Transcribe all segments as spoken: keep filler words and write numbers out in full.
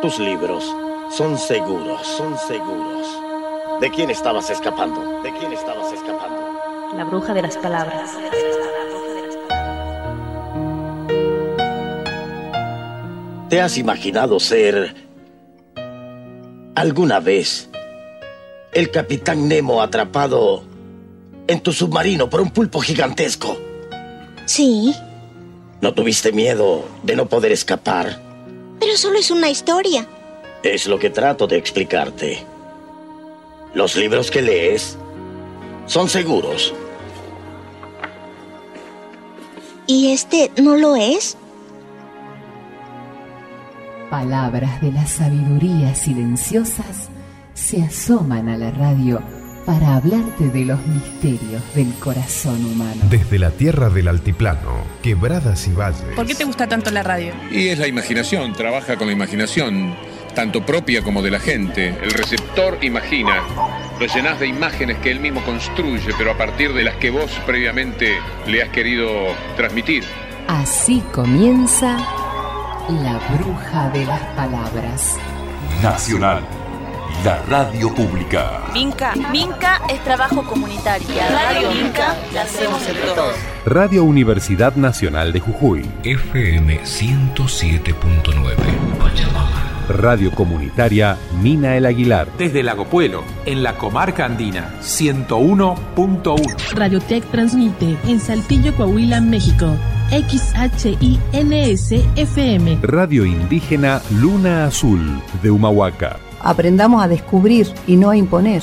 Tus libros son seguros, son seguros. ¿De quién estabas escapando? ¿De quién estabas escapando? La bruja de las palabras. ¿Te has imaginado ser alguna vez el Capitán Nemo atrapado en tu submarino por un pulpo gigantesco? Sí. ¿No tuviste miedo de no poder escapar? Pero solo es una historia. Es lo que trato de explicarte. Los libros que lees son seguros. ¿Y este no lo es? Palabras de la sabiduría silenciosas se asoman a la radio para hablarte de los misterios del corazón humano. Desde la tierra del altiplano, quebradas y valles. ¿Por qué te gusta tanto la radio? Y es la imaginación, trabaja con la imaginación, tanto propia como de la gente. El receptor imagina, lo llenás de imágenes que él mismo construye, pero a partir de las que vos previamente le has querido transmitir. Así comienza La Bruja de las Palabras. Nacional, la radio pública. Minca, Minca es trabajo comunitario. La radio Minca la hacemos entre todos. Radio Universidad Nacional de Jujuy. F M ciento siete punto nueve. Radio Comunitaria Mina El Aguilar. Desde Lago Puelo, en la comarca andina, ciento uno punto uno. Radiotech transmite en Saltillo, Coahuila, México. X H I N S F M. Radio Indígena Luna Azul de Humahuaca. Aprendamos a descubrir y no a imponer.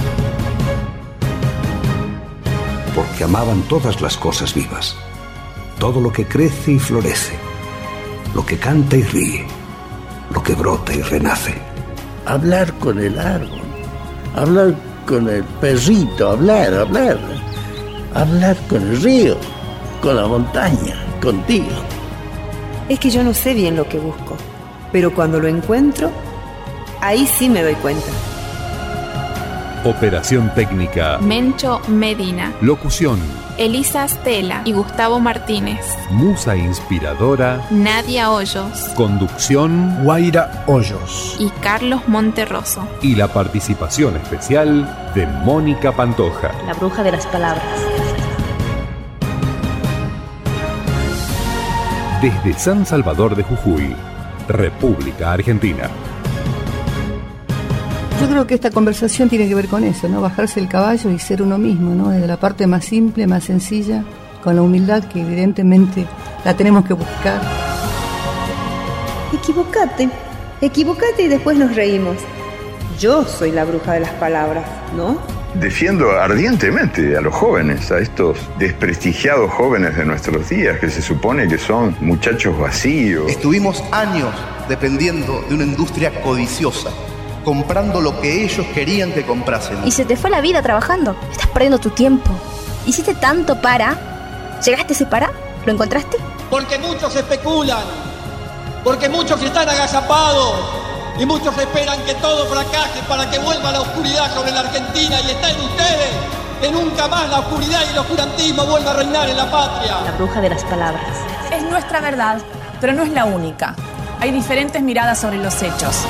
Porque amaban todas las cosas vivas. Todo lo que crece y florece. Lo que canta y ríe. Lo que brota y renace. Hablar con el árbol. Hablar con el perrito. Hablar, hablar. Hablar con el río. Con la montaña. Contigo. Es que yo no sé bien lo que busco. Pero cuando lo encuentro, ahí sí me doy cuenta. Operación técnica Mencho Medina. Locución Elisa Stella y Gustavo Martínez. Musa inspiradora Nadia Hoyos. Conducción Guaira Hoyos y Carlos Monterroso. Y la participación especial de Mónica Pantoja. La bruja de las palabras. Desde San Salvador de Jujuy, República Argentina. Yo creo que esta conversación tiene que ver con eso, ¿no? Bajarse el caballo y ser uno mismo, ¿no? Desde la parte más simple, más sencilla, con la humildad que evidentemente la tenemos que buscar. Equivocate, equivocate y después nos reímos. Yo soy la bruja de las palabras, ¿no? Defiendo ardientemente a los jóvenes, a estos desprestigiados jóvenes de nuestros días, que se supone que son muchachos vacíos. Estuvimos años dependiendo de una industria codiciosa, comprando lo que ellos querían que comprásemos. Y se te fue la vida trabajando. Estás perdiendo tu tiempo. Hiciste tanto para... ¿Llegaste a ese para? ¿Lo encontraste? Porque muchos especulan. Porque muchos están agazapados. Y muchos esperan que todo fracase para que vuelva la oscuridad sobre la Argentina. Y está en ustedes que nunca más la oscuridad y el oscurantismo vuelva a reinar en la patria. La bruja de las palabras. Es nuestra verdad, pero no es la única. Hay diferentes miradas sobre los hechos.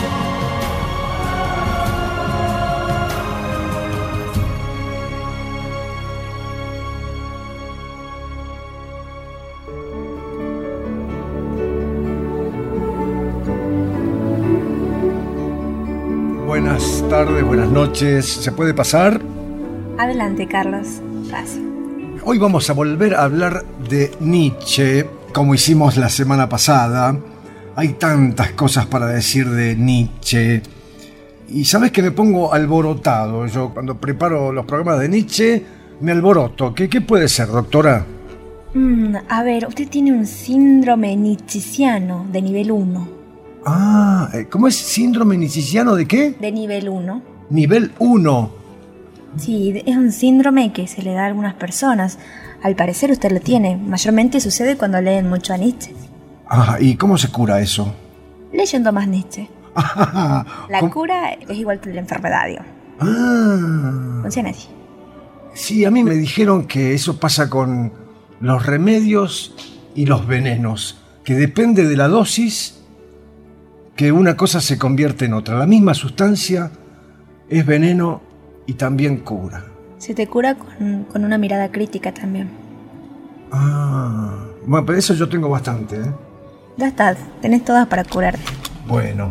Buenas tardes, buenas noches. ¿Se puede pasar? Adelante, Carlos. Pase. Hoy vamos a volver a hablar de Nietzsche, como hicimos la semana pasada. Hay tantas cosas para decir de Nietzsche. Y sabes que me pongo alborotado. Yo cuando preparo los programas de Nietzsche me alboroto. ¿Qué, qué puede ser, doctora? Mm, a ver, usted tiene un síndrome nietzscheano de nivel uno. Ah, ¿cómo es? ¿Síndrome nietzscheano de qué? De nivel uno. Nivel uno. Sí, es un síndrome que se le da a algunas personas. Al parecer usted lo tiene. Mayormente sucede cuando leen mucho a Nietzsche. Ah, ¿y cómo se cura eso? Leyendo más Nietzsche. La ¿Cómo? cura es igual que la enfermedad, digo. Ah. Funciona así. Sí, a mí me dijeron que eso pasa con los remedios y los venenos, que depende de la dosis que una cosa se convierte en otra. La misma sustancia es veneno y también cura. Se te cura con, con una mirada crítica también. Ah, bueno, pero eso yo tengo bastante, ¿eh? Ya está, tenés todas para curarte. Bueno.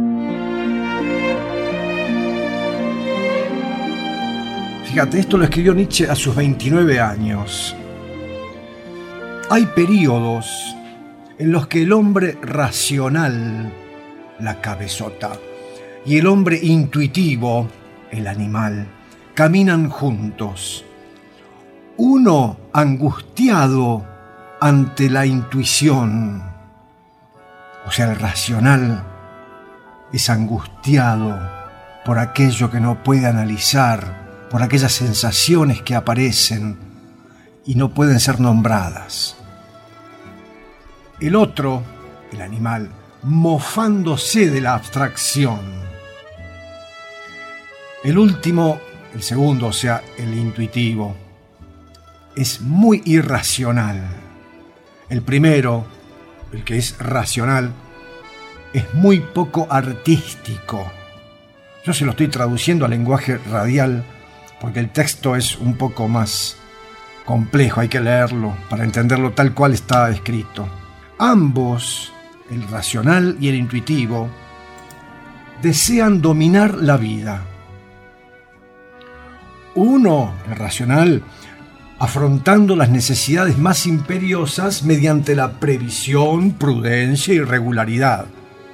Fíjate, esto lo escribió Nietzsche a sus veintinueve años. Hay períodos en los que el hombre racional, la cabezota, y el hombre intuitivo, el animal, caminan juntos. Uno angustiado ante la intuición, o sea, el racional es angustiado por aquello que no puede analizar, por aquellas sensaciones que aparecen y no pueden ser nombradas. El otro, el animal, mofándose de la abstracción. El último, el segundo, o sea, el intuitivo, es muy irracional. El primero, el que es racional, es muy poco artístico. Yo se lo estoy traduciendo al lenguaje radial porque el texto es un poco más complejo, hay que leerlo para entenderlo tal cual está escrito. Ambos, el racional y el intuitivo, desean dominar la vida. Uno, el racional, afrontando las necesidades más imperiosas mediante la previsión, prudencia y regularidad.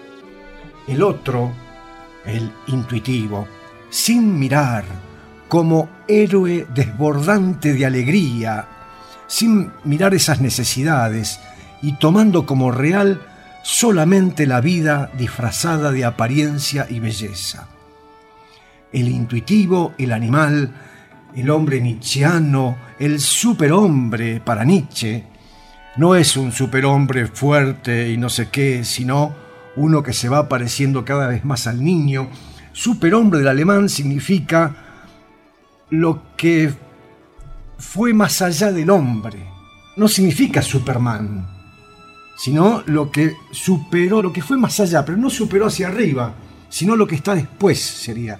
El otro, el intuitivo, sin mirar, como héroe desbordante de alegría, sin mirar esas necesidades y tomando como real solamente la vida disfrazada de apariencia y belleza. El intuitivo, el animal, el hombre nietzscheano, el superhombre para Nietzsche, no es un superhombre fuerte y no sé qué, sino uno que se va pareciendo cada vez más al niño. Superhombre del alemán significa lo que fue más allá del hombre. No significa Superman, sino lo que superó, lo que fue más allá, pero no superó hacia arriba, sino lo que está después sería.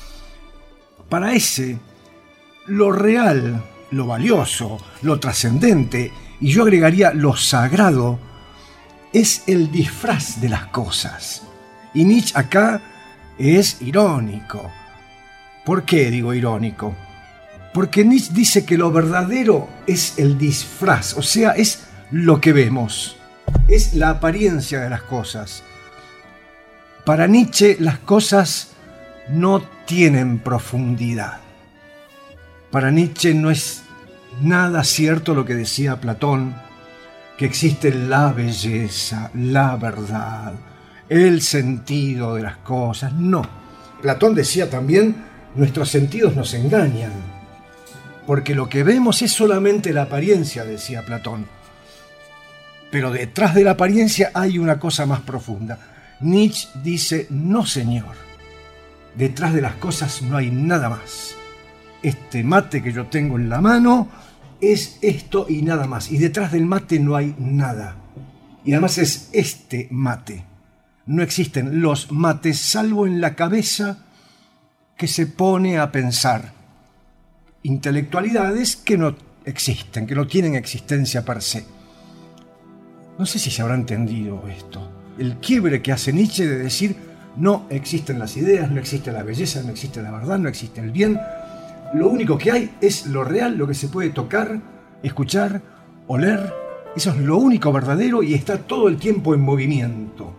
Para ese, lo real, lo valioso, lo trascendente, y yo agregaría lo sagrado, es el disfraz de las cosas. Y Nietzsche acá es irónico. ¿Por qué digo irónico? Porque Nietzsche dice que lo verdadero es el disfraz, o sea, es lo que vemos, es la apariencia de las cosas. Para Nietzsche las cosas no tienen profundidad. Para Nietzsche no es nada cierto lo que decía Platón, que existe la belleza, la verdad, el sentido de las cosas. No. Platón decía también, nuestros sentidos nos engañan, porque lo que vemos es solamente la apariencia, decía Platón. Pero detrás de la apariencia hay una cosa más profunda. Nietzsche dice, no señor, detrás de las cosas no hay nada más. Este mate que yo tengo en la mano es esto y nada más. Y detrás del mate no hay nada. Y además es este mate. No existen los mates salvo en la cabeza que se pone a pensar. Intelectualidades que no existen, que no tienen existencia per se. No sé si se habrá entendido esto. El quiebre que hace Nietzsche de decir no existen las ideas, no existe la belleza, no existe la verdad, no existe el bien. Lo único que hay es lo real, lo que se puede tocar, escuchar, oler. Eso es lo único verdadero y está todo el tiempo en movimiento.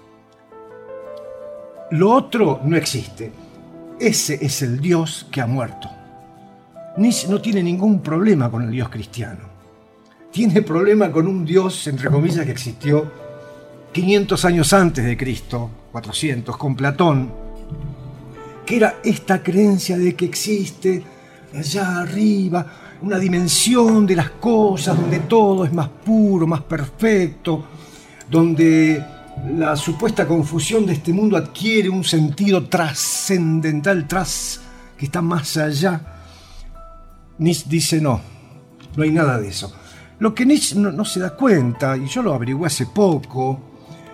Lo otro no existe. Ese es el Dios que ha muerto. Nietzsche no tiene ningún problema con el Dios cristiano. Tiene problema con un Dios, entre comillas, que existió quinientos años antes de Cristo, cuatrocientos, con Platón, que era esta creencia de que existe allá arriba una dimensión de las cosas donde todo es más puro, más perfecto, donde la supuesta confusión de este mundo adquiere un sentido trascendental, tras, que está más allá. Nietzsche dice no, no hay nada de eso. Lo que Nietzsche no, no se da cuenta, y yo lo averigué hace poco,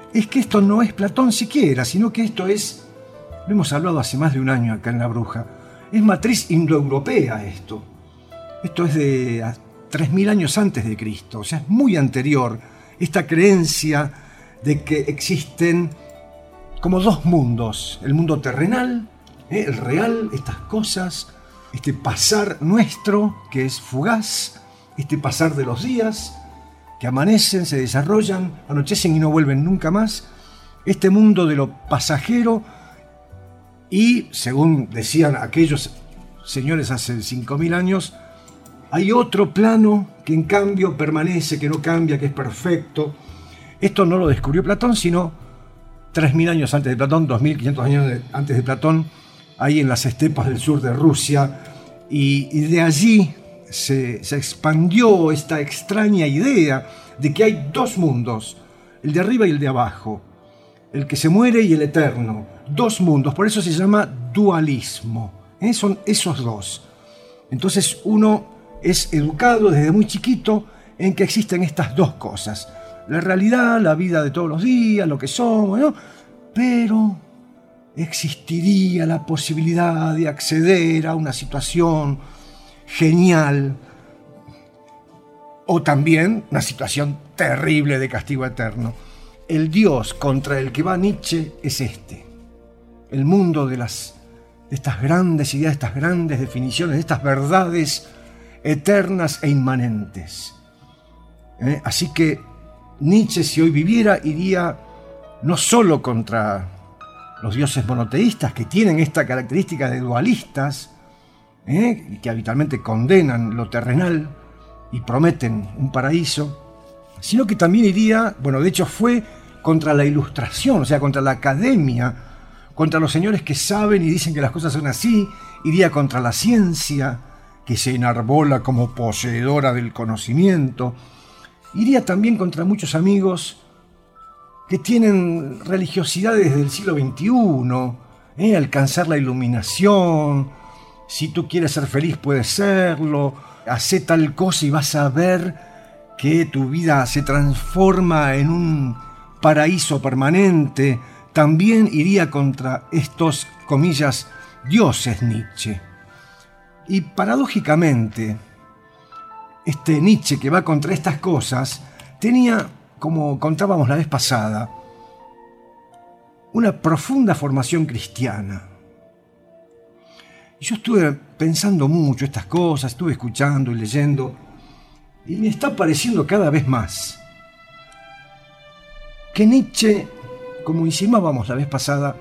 es que esto no es Platón siquiera, sino que esto es, lo hemos hablado hace más de un año acá en La Bruja, es matriz indoeuropea esto. Esto es de tres mil años antes de Cristo, o sea, es muy anterior esta creencia de que existen como dos mundos, el mundo terrenal, ¿eh? el real, estas cosas, este pasar nuestro, que es fugaz, este pasar de los días, que amanecen, se desarrollan, anochecen y no vuelven nunca más, este mundo de lo pasajero, y según decían aquellos señores hace cinco mil años, hay otro plano que en cambio permanece, que no cambia, que es perfecto. Esto no lo descubrió Platón, sino tres mil años antes de Platón, dos mil quinientos años de, antes de Platón, ahí en las estepas del sur de Rusia, y, y de allí se, se expandió esta extraña idea de que hay dos mundos, el de arriba y el de abajo, el que se muere y el eterno, dos mundos, por eso se llama dualismo, ¿eh? Son esos dos. Entonces uno es educado desde muy chiquito en que existen estas dos cosas, la realidad, la vida de todos los días, lo que somos, ¿no? Pero existiría la posibilidad de acceder a una situación genial o también una situación terrible de castigo eterno. El Dios contra el que va Nietzsche es este, el mundo de, las, de estas grandes ideas, estas grandes definiciones, de estas verdades eternas e inmanentes. ¿Eh? Así que Nietzsche, si hoy viviera, iría no solo contra los dioses monoteístas, que tienen esta característica de dualistas, ¿eh? que habitualmente condenan lo terrenal y prometen un paraíso, sino que también iría, bueno, de hecho fue contra la ilustración, o sea, contra la academia, contra los señores que saben y dicen que las cosas son así, iría contra la ciencia, que se enarbola como poseedora del conocimiento, iría también contra muchos amigos que tienen religiosidad desde el siglo veintiuno, ¿eh? alcanzar la iluminación, si tú quieres ser feliz puedes serlo, hacé tal cosa y vas a ver que tu vida se transforma en un paraíso permanente. También iría contra estos, comillas, dioses Nietzsche. Y paradójicamente, este Nietzsche que va contra estas cosas tenía, como contábamos la vez pasada, una profunda formación cristiana. Y yo estuve pensando mucho estas cosas, estuve escuchando y leyendo, y me está pareciendo cada vez más que Nietzsche, como insinuábamos la vez pasada,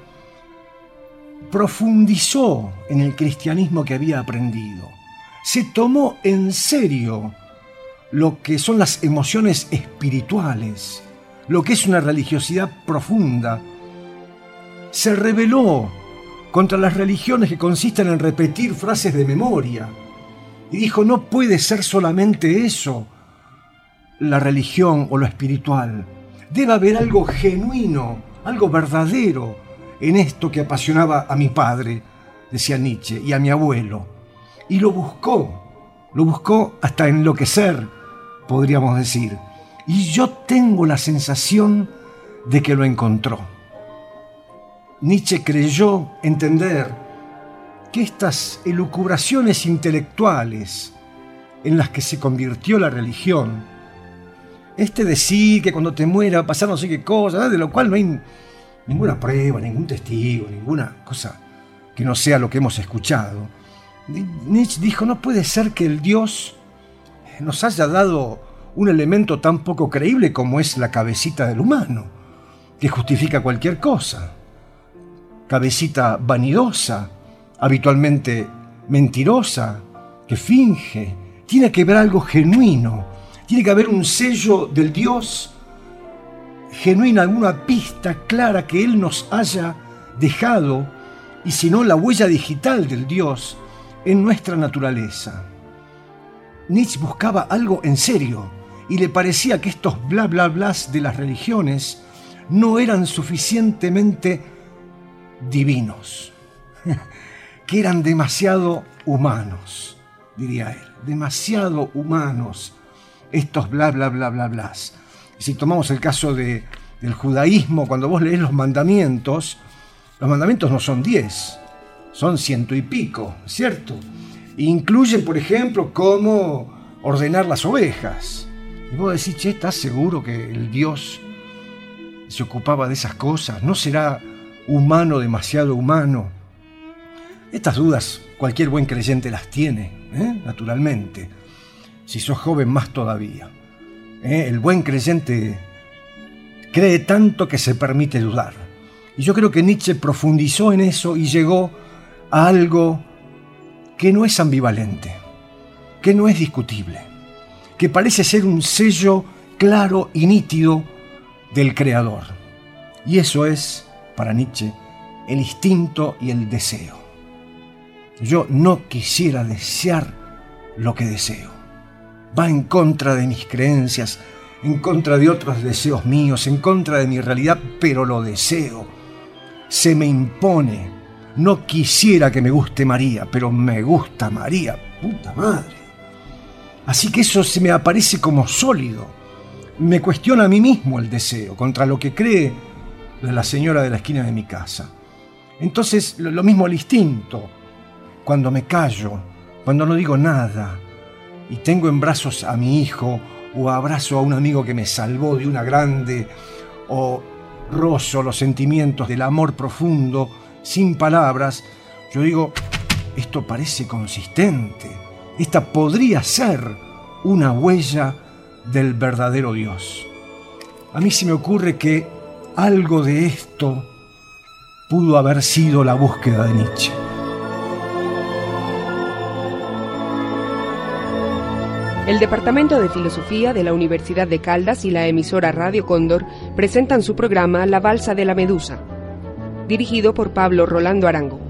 profundizó en el cristianismo que había aprendido. Se tomó en serio lo que son las emociones espirituales, lo que es una religiosidad profunda. Se rebeló contra las religiones que consisten en repetir frases de memoria y dijo, no puede ser solamente eso la religión o lo espiritual. Debe haber algo genuino, algo verdadero en esto que apasionaba a mi padre, decía Nietzsche, y a mi abuelo. Y lo buscó, lo buscó hasta enloquecer, podríamos decir. Y yo tengo la sensación de que lo encontró. Nietzsche creyó entender que estas elucubraciones intelectuales en las que se convirtió la religión, este decir que cuando te muera va a pasar no sé qué cosa, ¿no? De lo cual no hay ninguna prueba, ningún testigo, ninguna cosa que no sea lo que hemos escuchado. Nietzsche dijo, no puede ser que el Dios nos haya dado un elemento tan poco creíble como es la cabecita del humano, que justifica cualquier cosa. Cabecita vanidosa, habitualmente mentirosa, que finge. Tiene que haber algo genuino, tiene que haber un sello del Dios genuina, alguna pista clara que Él nos haya dejado, y si no, la huella digital del Dios en nuestra naturaleza. Nietzsche buscaba algo en serio, y le parecía que estos bla bla blas de las religiones no eran suficientemente divinos, que eran demasiado humanos, diría él, demasiado humanos estos bla bla bla bla blas. Si tomamos el caso de, del judaísmo, cuando vos lees los mandamientos, los mandamientos no son diez, son ciento y pico, ¿cierto? Incluyen, por ejemplo, cómo ordenar las ovejas. Y vos decís, che, ¿estás seguro que el Dios se ocupaba de esas cosas? ¿No será humano, demasiado humano? Estas dudas cualquier buen creyente las tiene, ¿eh? Naturalmente. Si sos joven, más todavía. ¿Eh? El buen creyente cree tanto que se permite dudar. Y yo creo que Nietzsche profundizó en eso y llegó a algo que no es ambivalente, que no es discutible, que parece ser un sello claro y nítido del creador. Y eso es, para Nietzsche, el instinto y el deseo. Yo no quisiera desear lo que deseo. Va en contra de mis creencias, en contra de otros deseos míos, en contra de mi realidad, pero lo deseo. Se me impone. No quisiera que me guste María, pero me gusta María. Puta madre. Así que eso se me aparece como sólido. Me cuestiona a mí mismo el deseo, contra lo que cree la señora de la esquina de mi casa. Entonces, lo mismo el instinto. Cuando me callo, cuando no digo nada, y tengo en brazos a mi hijo, o abrazo a un amigo que me salvó de una grande, o rozo los sentimientos del amor profundo, sin palabras, yo digo, esto parece consistente, esta podría ser una huella del verdadero Dios. A mí se me ocurre que algo de esto pudo haber sido la búsqueda de Nietzsche. El Departamento de Filosofía de la Universidad de Caldas y la emisora Radio Cóndor presentan su programa La Balsa de la Medusa, dirigido por Pablo Rolando Arango.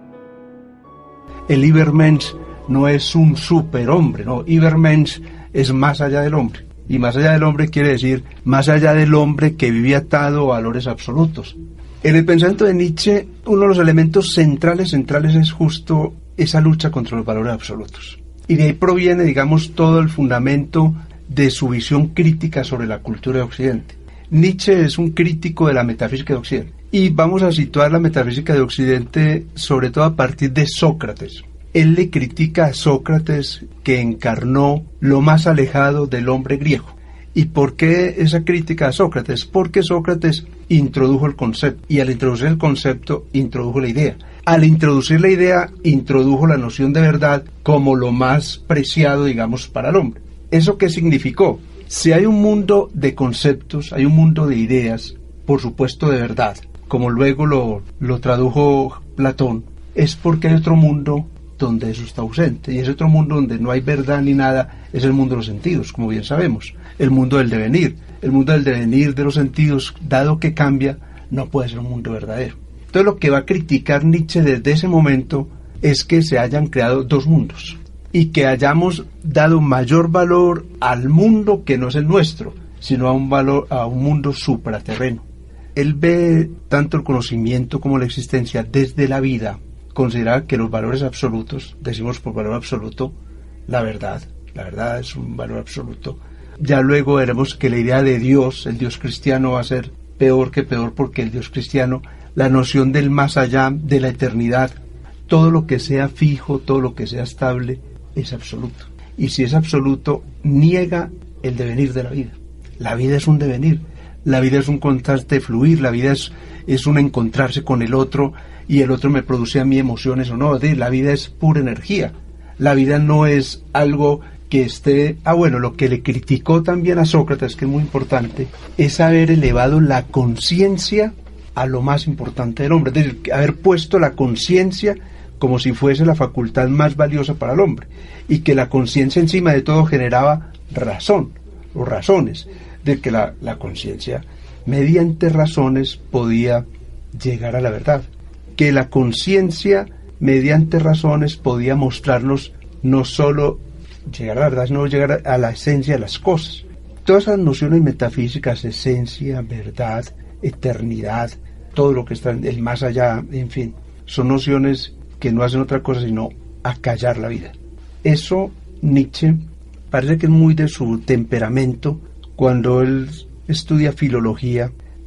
El Übermensch no es un superhombre, no, Übermensch es más allá del hombre. Y más allá del hombre quiere decir más allá del hombre que vive atado a valores absolutos. En el pensamiento de Nietzsche, uno de los elementos centrales, centrales es justo esa lucha contra los valores absolutos. Y de ahí proviene, digamos, todo el fundamento de su visión crítica sobre la cultura de Occidente. Nietzsche es un crítico de la metafísica de Occidente. Y vamos a situar la metafísica de Occidente sobre todo a partir de Sócrates. Él le critica a Sócrates que encarnó lo más alejado del hombre griego. ¿Y por qué esa crítica a Sócrates? Porque Sócrates introdujo el concepto, y al introducir el concepto, introdujo la idea. Al introducir la idea, introdujo la noción de verdad como lo más preciado, digamos, para el hombre. ¿Eso qué significó? Si hay un mundo de conceptos, hay un mundo de ideas, por supuesto de verdad, como luego lo, lo tradujo Platón, es porque hay otro mundo donde eso está ausente, y ese otro mundo donde no hay verdad ni nada es el mundo de los sentidos, como bien sabemos, el mundo del devenir. El mundo del devenir de los sentidos, dado que cambia, no puede ser un mundo verdadero. Entonces lo que va a criticar Nietzsche desde ese momento es que se hayan creado dos mundos y que hayamos dado mayor valor al mundo que no es el nuestro, sino a un valor, a un mundo supraterreno. Él ve tanto el conocimiento como la existencia desde la vida. Considera que los valores absolutos, decimos por valor absoluto, la verdad, la verdad es un valor absoluto. Ya luego veremos que la idea de Dios, el Dios cristiano, va a ser peor que peor, porque el Dios cristiano, la noción del más allá, de la eternidad, todo lo que sea fijo, todo lo que sea estable, es absoluto. Y si es absoluto, niega el devenir de la vida. La vida es un devenir, la vida es un constante fluir, la vida es, es un encontrarse con el otro, y el otro me produce a mí emociones o no. La vida es pura energía. La vida no es algo que esté... Ah, bueno, lo que le criticó también a Sócrates, que es muy importante, es haber elevado la conciencia a lo más importante del hombre. Es decir, haber puesto la conciencia como si fuese la facultad más valiosa para el hombre. Y que la conciencia encima de todo generaba razón, o razones. De que la, la conciencia, mediante razones, podía llegar a la verdad. Que la conciencia, mediante razones, podía mostrarnos no solo llegar a la verdad, sino llegar a la esencia de las cosas. Todas esas nociones metafísicas, esencia, verdad, eternidad, todo lo que está en el más allá, en fin, son nociones que no hacen otra cosa sino acallar la vida. Eso Nietzsche parece que es muy de su temperamento. Cuando él estudia filología,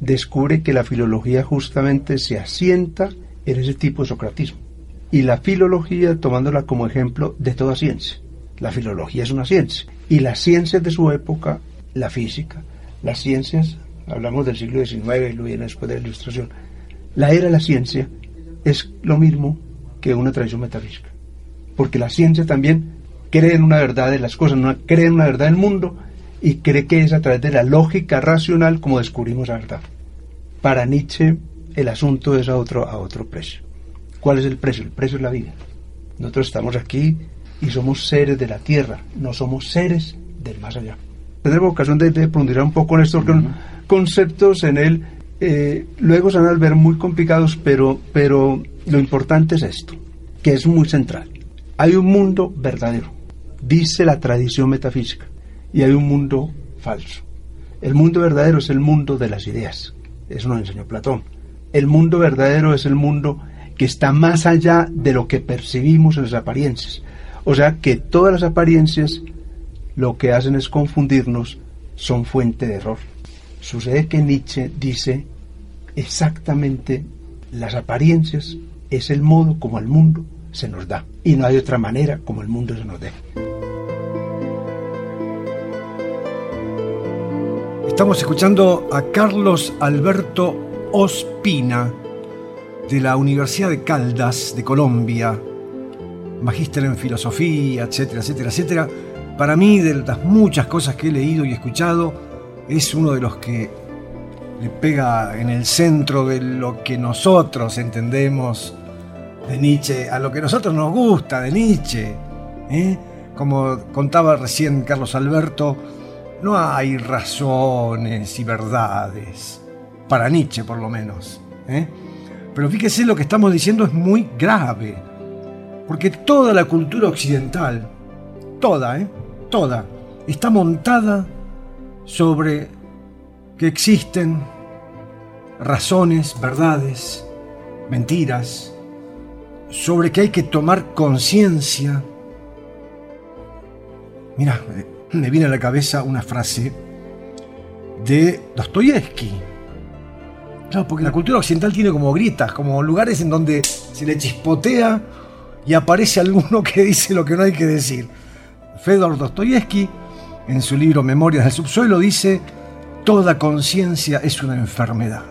descubre que la filología justamente se asienta en ese tipo de socratismo. Y la filología tomándola como ejemplo de toda ciencia. La filología es una ciencia. Y las ciencias de su época, la física, las ciencias, hablamos del siglo diecinueve y lo viene después de la Ilustración, la era de la ciencia es lo mismo que una tradición metafísica. Porque la ciencia también cree en una verdad de las cosas, no cree en una verdad del mundo y cree que es a través de la lógica racional como descubrimos la verdad. Para Nietzsche el asunto es a otro, a otro precio. ¿Cuál es el precio? El precio es la vida. Nosotros estamos aquí y somos seres de la tierra, no somos seres del más allá. Tendremos ocasión de, de profundizar un poco en esto, porque uh-huh. conceptos en él eh, luego se van a ver muy complicados, pero, pero lo importante es esto, que es muy central. Hay un mundo verdadero, dice la tradición metafísica, y hay un mundo falso. El mundo verdadero es el mundo de las ideas, eso nos enseñó Platón. El mundo verdadero es el mundo que está más allá de lo que percibimos en las apariencias. O sea que todas las apariencias lo que hacen es confundirnos, son fuente de error. Sucede que Nietzsche dice exactamente las apariencias es el modo como el mundo se nos da y no hay otra manera como el mundo se nos dé. Estamos escuchando a Carlos Alberto Ospina de la Universidad de Caldas de Colombia, magíster en filosofía, etcétera, etcétera, etcétera. Para mí, de las muchas cosas que he leído y escuchado, es uno de los que le pega en el centro de lo que nosotros entendemos de Nietzsche, a lo que a nosotros nos gusta de Nietzsche, ¿eh? Como contaba recién Carlos Alberto, no hay razones y verdades, para Nietzsche por lo menos, ¿eh? Pero fíjese, lo que estamos diciendo es muy grave, porque toda la cultura occidental, toda, ¿eh? toda, está montada sobre que existen razones, verdades, mentiras, sobre que hay que tomar conciencia. Mira, me viene a la cabeza una frase de Dostoyevsky. Claro, porque la cultura occidental tiene como grietas, como lugares en donde se le chispotea y aparece alguno que dice lo que no hay que decir. Fedor Dostoyevsky, en su libro Memorias del subsuelo, dice: toda conciencia es una enfermedad.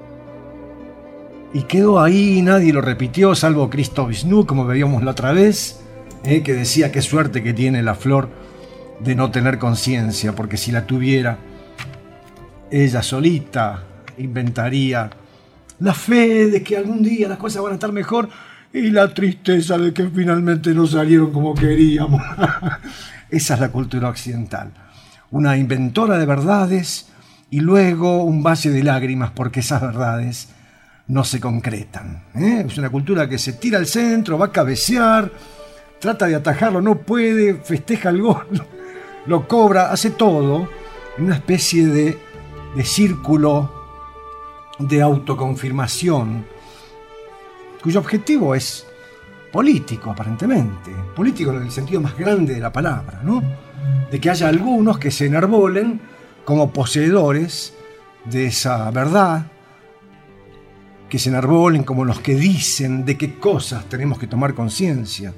Y quedó ahí, nadie lo repitió, salvo Cristo Vishnu, como veíamos la otra vez, eh, que decía qué suerte que tiene la flor de no tener conciencia, porque si la tuviera, ella solita inventaría la fe de que algún día las cosas van a estar mejor y la tristeza de que finalmente no salieron como queríamos. Esa es la cultura occidental. Una inventora de verdades y luego un valle de lágrimas porque esas verdades no se concretan, ¿eh? Es una cultura que se tira al centro, va a cabecear, trata de atajarlo, no puede, festeja el gol, lo cobra, hace todo en una especie de, de círculo de autoconfirmación, cuyo objetivo es político, aparentemente, político en el sentido más grande de la palabra, ¿no? De que haya algunos que se enarbolen como poseedores de esa verdad, que se enarbolen como los que dicen de qué cosas tenemos que tomar conciencia.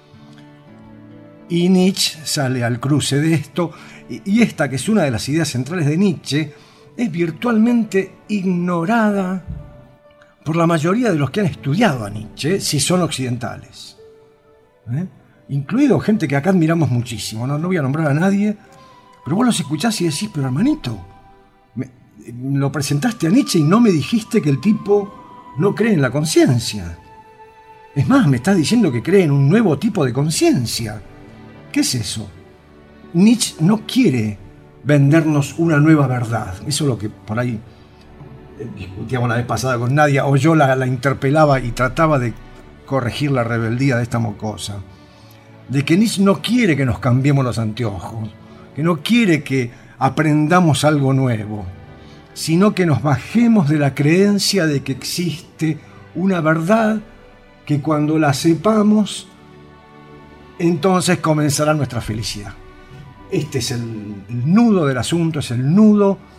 Y Nietzsche sale al cruce de esto, y esta, que es una de las ideas centrales de Nietzsche, es virtualmente ignorada por la mayoría de los que han estudiado a Nietzsche, si son occidentales, ¿eh? Incluido gente que acá admiramos muchísimo, ¿no? No voy a nombrar a nadie, pero vos los escuchás y decís: pero hermanito, me, lo presentaste a Nietzsche y no me dijiste que el tipo no cree en la conciencia. Es más, me estás diciendo que cree en un nuevo tipo de conciencia. ¿Qué es eso? Nietzsche no quiere vendernos una nueva verdad. Eso es lo que por ahí discutíamos la vez pasada con Nadia, o yo la, la interpelaba y trataba de corregir la rebeldía de esta mocosa. De que Nietzsche no quiere que nos cambiemos los anteojos, que no quiere que aprendamos algo nuevo, sino que nos bajemos de la creencia de que existe una verdad que cuando la sepamos, entonces comenzará nuestra felicidad. Este es el, el nudo del asunto, es el nudo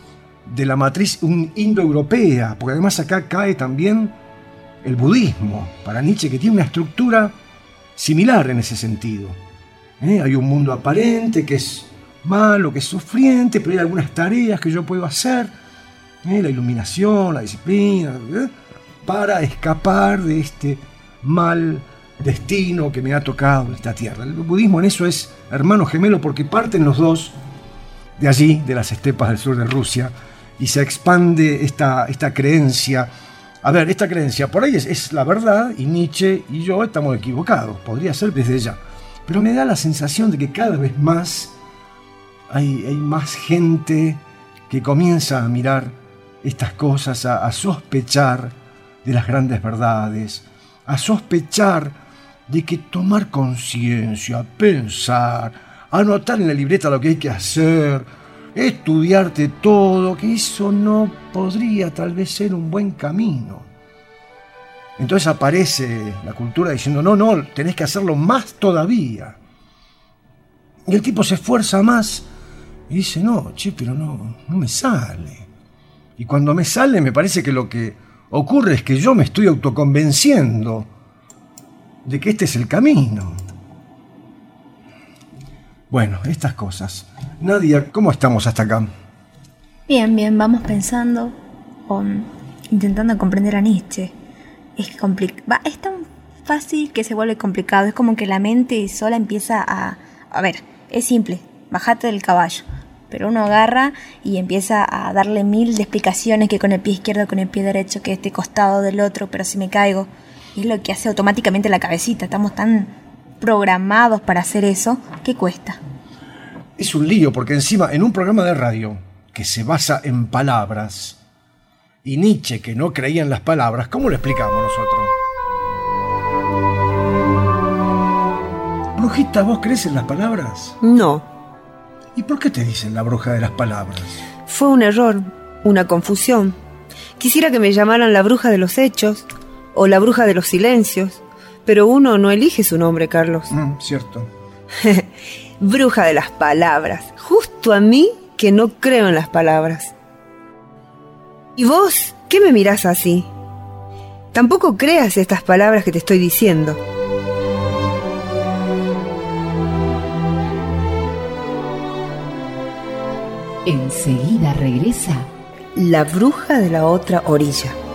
de la matriz indoeuropea, porque además acá cae también el budismo, para Nietzsche, que tiene una estructura similar en ese sentido. ¿Eh? Hay un mundo aparente que es malo, que es sufriente, pero hay algunas tareas que yo puedo hacer, ¿eh? La iluminación, la disciplina, ¿eh? para escapar de este mal destino que me ha tocado en esta tierra. El budismo en eso es hermano gemelo, porque parten los dos de allí, de las estepas del sur de Rusia, y se expande esta, esta creencia. A ver, esta creencia por ahí es, es la verdad, y Nietzsche y yo estamos equivocados, podría ser desde ya. Pero me da la sensación de que cada vez más hay, hay más gente que comienza a mirar estas cosas, a, a sospechar de las grandes verdades, a sospechar de que tomar conciencia, pensar, anotar en la libreta lo que hay que hacer, estudiarte todo, que eso no podría tal vez ser un buen camino. Entonces aparece la cultura diciendo, no, no, tenés que hacerlo más todavía. Y el tipo se esfuerza más y dice, no, che, pero no, no me sale. Y cuando me sale me parece que lo que ocurre es que yo me estoy autoconvenciendo de que este es el camino. Bueno, estas cosas. Nadia, ¿cómo estamos hasta acá? Bien, bien, vamos pensando, o intentando comprender a Nietzsche. Es, compli- va, es tan fácil que se vuelve complicado. Es como que la mente sola empieza a... A ver, es simple, bajate del caballo. Pero uno agarra y empieza a darle mil de explicaciones, que con el pie izquierdo, con el pie derecho, que este costado del otro, pero si me caigo. Y es lo que hace automáticamente la cabecita. Estamos tan programados para hacer eso, ¿qué cuesta? Es un lío, porque encima en un programa de radio que se basa en palabras, y Nietzsche, que no creía en las palabras, ¿cómo lo explicamos nosotros? Brujita, ¿vos crees en las palabras? No. ¿Y por qué te dicen la bruja de las palabras? Fue un error, una confusión. Quisiera que me llamaran la bruja de los hechos o la bruja de los silencios, pero uno no elige su nombre, Carlos. Mm, cierto. Bruja de las palabras, justo a mí que no creo en las palabras. ¿Y vos qué me mirás así? Tampoco creas estas palabras que te estoy diciendo. Enseguida regresa La bruja de la otra orilla.